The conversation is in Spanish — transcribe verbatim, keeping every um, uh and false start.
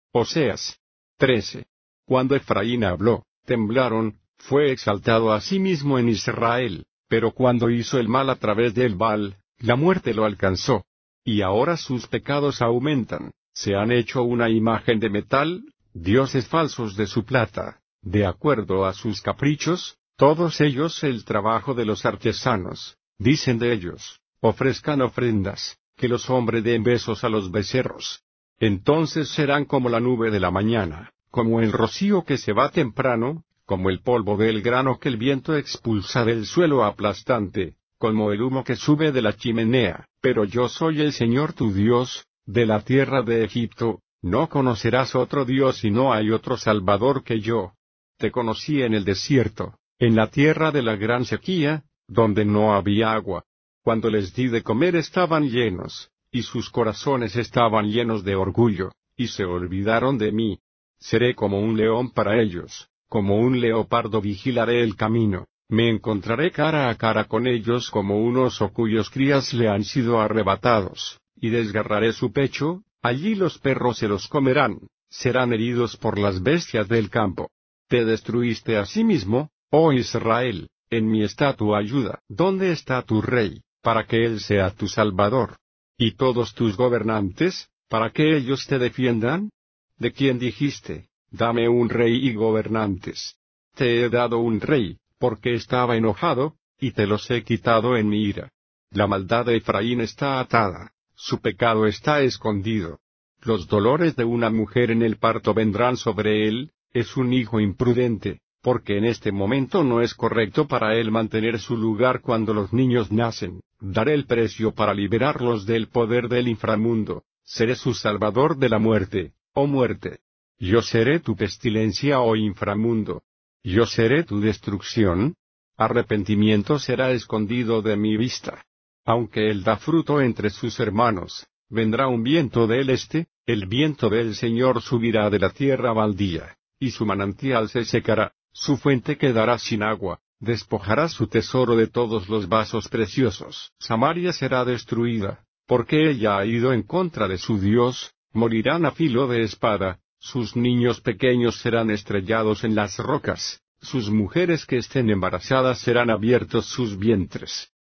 Oseas trece. Cuando Efraín habló, temblaron, fue exaltado a sí mismo en Israel, pero cuando hizo el mal a través del Baal, la muerte lo alcanzó. Y ahora sus pecados aumentan, se han hecho una imagen de metal, dioses falsos de su plata, de acuerdo a sus caprichos, todos ellos el trabajo de los artesanos, dicen de ellos, ofrezcan ofrendas, que los hombres den besos a los becerros. Entonces serán como la nube de la mañana, como el rocío que se va temprano, como el polvo del grano que el viento expulsa del suelo aplastante, como el humo que sube de la chimenea. Pero yo soy el Señor tu Dios, de la tierra de Egipto, no conocerás otro Dios y no hay otro Salvador que yo. Te conocí en el desierto, en la tierra de la gran sequía, donde no había agua. Cuando les di de comer estaban llenos, y sus corazones estaban llenos de orgullo, y se olvidaron de mí. Seré como un león para ellos, como un leopardo vigilaré el camino, me encontraré cara a cara con ellos como un oso cuyos crías le han sido arrebatados, y desgarraré su pecho, allí los perros se los comerán, serán heridos por las bestias del campo. Te destruiste a sí mismo, oh Israel, en mí está tu ayuda. ¿Dónde está tu rey, para que él sea tu salvador? ¿Y todos tus gobernantes, para que ellos te defiendan? ¿De quién dijiste, dame un rey y gobernantes? Te he dado un rey, porque estaba enojado, y te los he quitado en mi ira. La maldad de Efraín está atada, su pecado está escondido. Los dolores de una mujer en el parto vendrán sobre él, es un hijo imprudente, porque en este momento no es correcto para él mantener su lugar cuando los niños nacen. Daré el precio para liberarlos del poder del inframundo, seré su salvador de la muerte, oh muerte. Yo seré tu pestilencia, oh inframundo. Yo seré tu destrucción. Arrepentimiento será escondido de mi vista. Aunque él da fruto entre sus hermanos, vendrá un viento del este, el viento del Señor subirá de la tierra baldía, y su manantial se secará, su fuente quedará sin agua, despojará su tesoro de todos los vasos preciosos. Samaria será destruida, porque ella ha ido en contra de su Dios, morirán a filo de espada, sus niños pequeños serán estrellados en las rocas, sus mujeres que estén embarazadas serán abiertos sus vientres.